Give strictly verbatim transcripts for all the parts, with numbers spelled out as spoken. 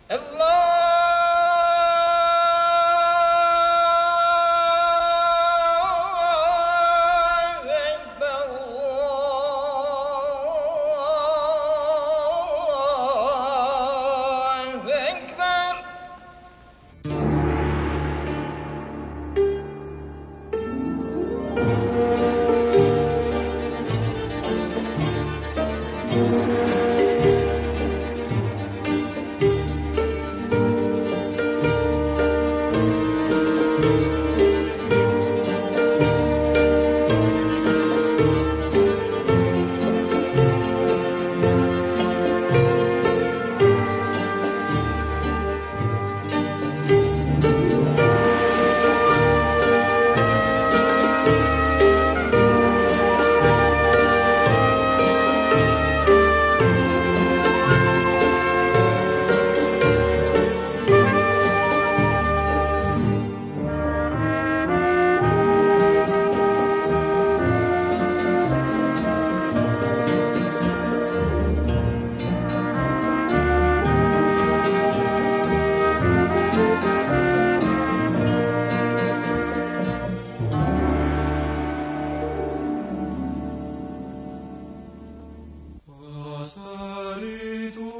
αστέρι του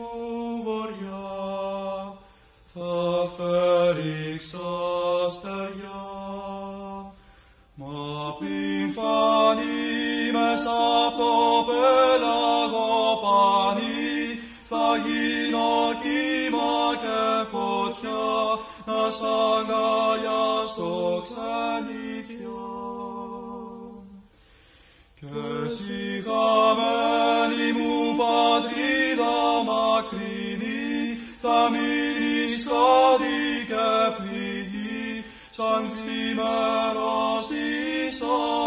βοριά θα φέρει ξαστεριά, μα πριν φανεί μέσα απ' το πέλαγο πανί, θα γίνω κύμα και φωτιά, να σ' αγκαλιάσω ξενιτιά. Και εσύ χαμένη μου πατρίδα μακρινή, θα μείνεις χάδι και πληγή, σαν ξημερώσεις